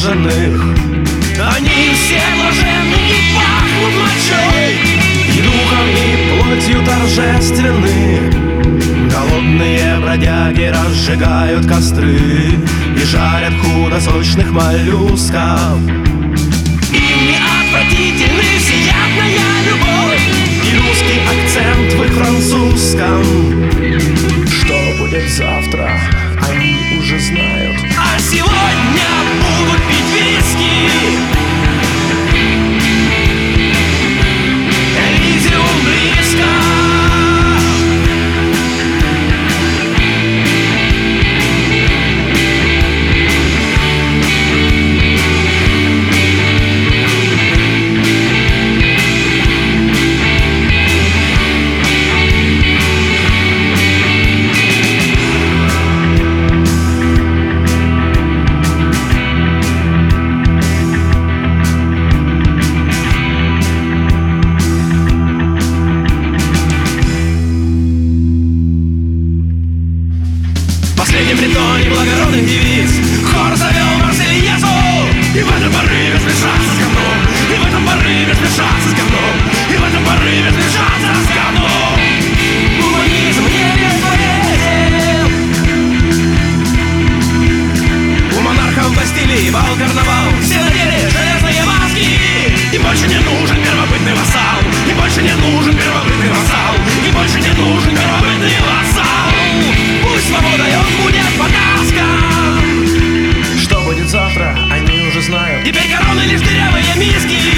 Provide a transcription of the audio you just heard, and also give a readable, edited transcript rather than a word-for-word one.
ряженых. Они все блаженны и пахнут мочой, и духом, и плотью торжественны. Голодные бродяги разжигают костры и жарят худосочных моллюсков. Им не отвратительны всеядная любовь и русский акцент в их французском. Что будет завтра, они уже знают, а сегодня будут пить виски. Элизиум близко. В последнем притоне благородных девиц хор завел Марсельезу. И в этом порыве смешаться с говном, и в этом порыве смешаться с говном, и в этом порыве смешаться с говном. Гуманизм не поверил. У монархов Бастилии бал, карнавал, все надели железные маски. Им больше не нужен первобытный вассал, им больше не нужен первобытный вассал, им больше не нужен первобытный вассал. Пусть свободой он будет потаскан. Что будет завтра, они уже знают. Теперь короны лишь дырявые миски.